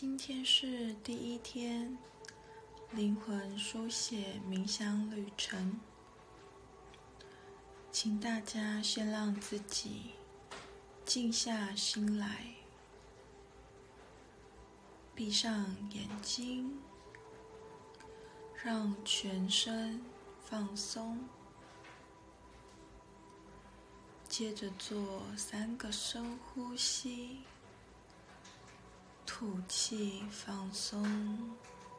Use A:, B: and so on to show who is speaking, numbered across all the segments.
A: 今天是第一天，灵魂书写冥想旅程。请大家先让自己静下心来，闭上眼睛，让全身放松。接着做3个深呼吸，吐气放松。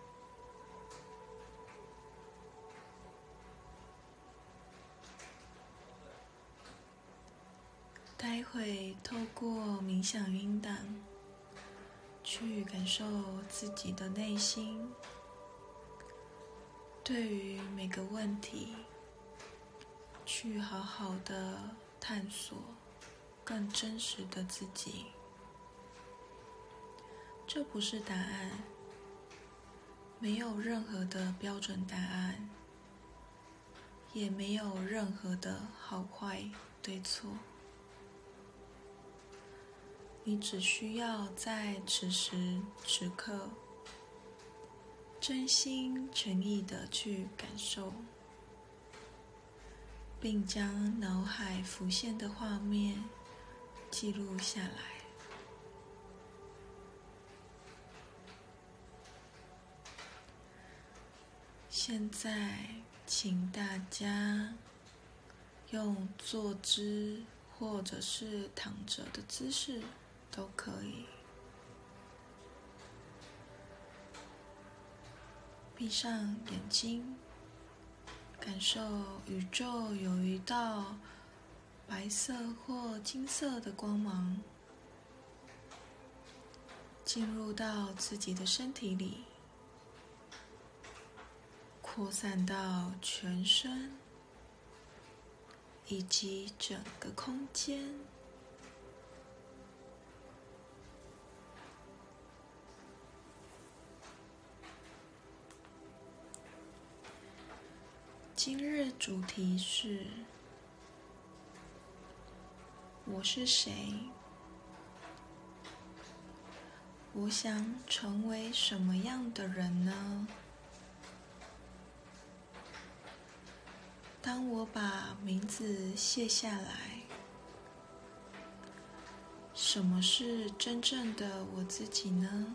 A: 待会透过冥想音档，去感受自己的内心，对于每个问题，去好好的探索更真实的自己。这不是答案，没有任何的标准答案，也没有任何的好坏对错。你只需要在此时此刻，真心诚意的去感受，并将脑海浮现的画面记录下来。现在，请大家用坐姿或者是躺着的姿势都可以，闭上眼睛，感受宇宙有一道白色或金色的光芒进入到自己的身体里，扩散到全身以及整个空间。今日主题是：我是谁？我想成为什么样的人呢？当我把名字写下来，什么是真正的我自己呢？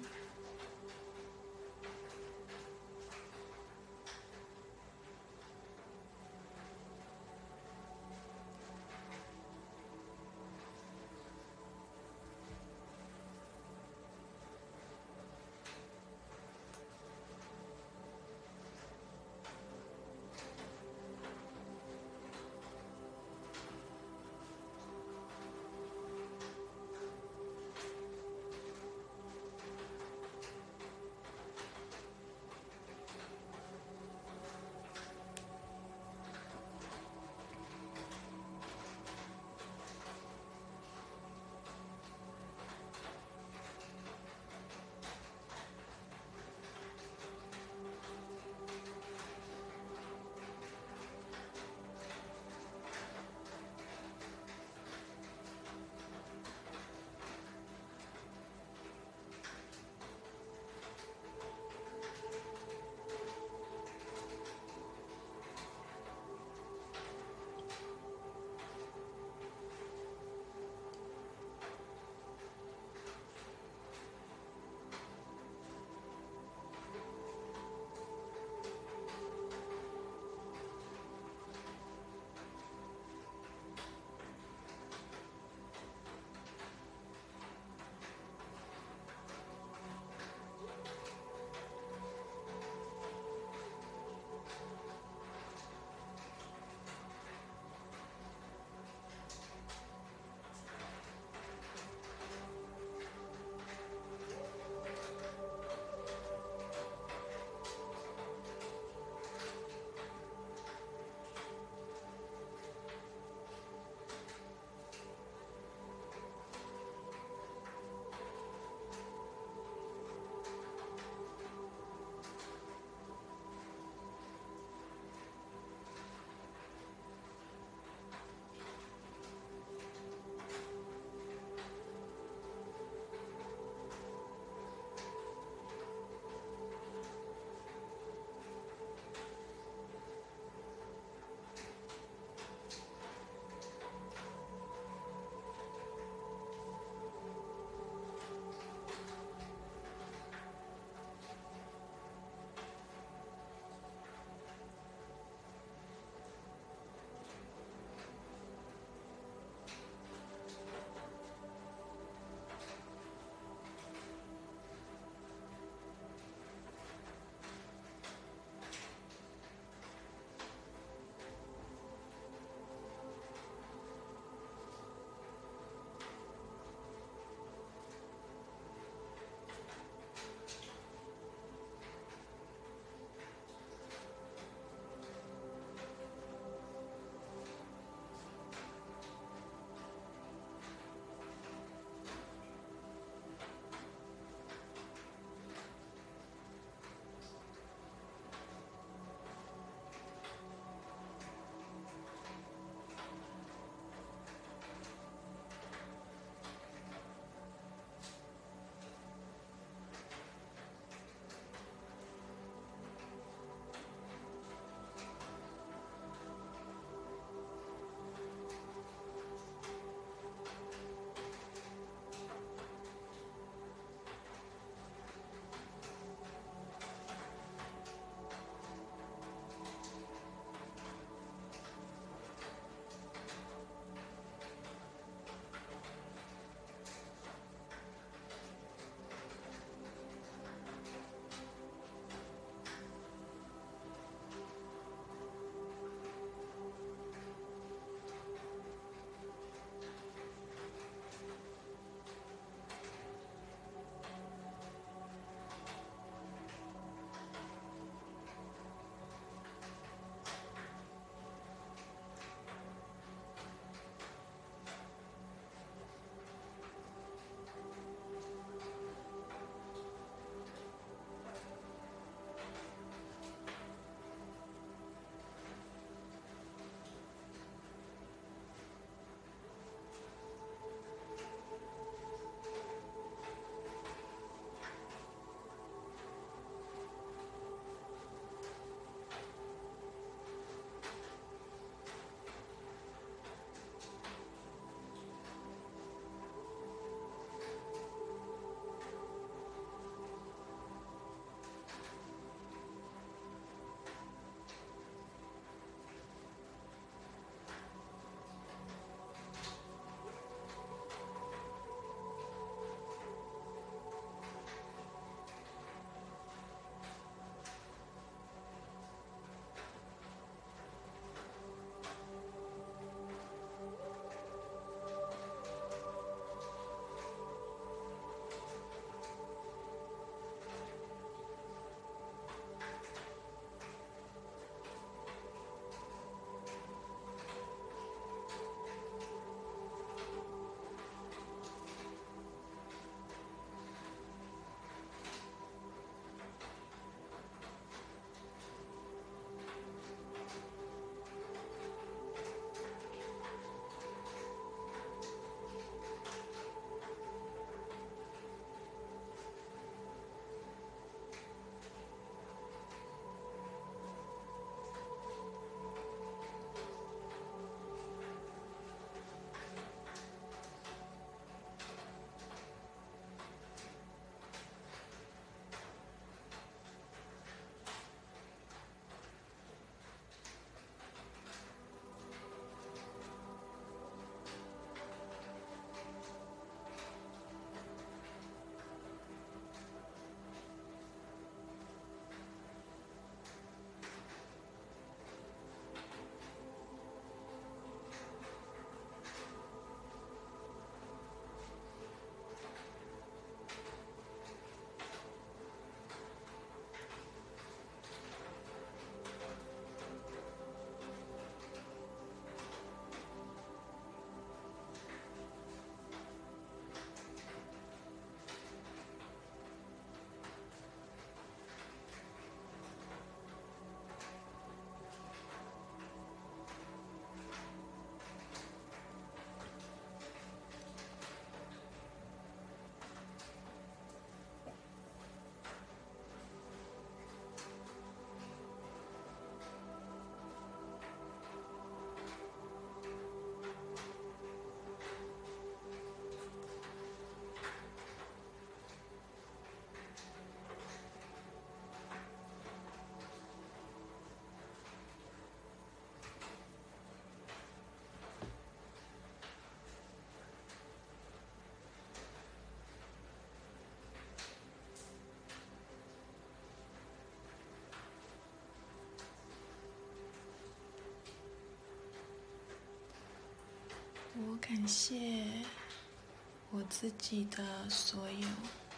A: 我感谢我自己的所有，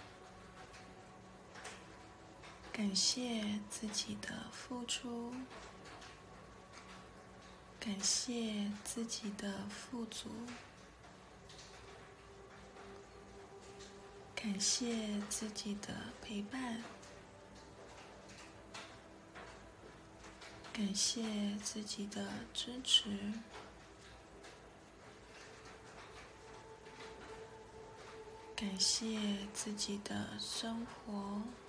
A: 感谢自己的付出，感谢自己的富足，感谢自己的陪伴，感谢自己的支持，感谢自己的生活。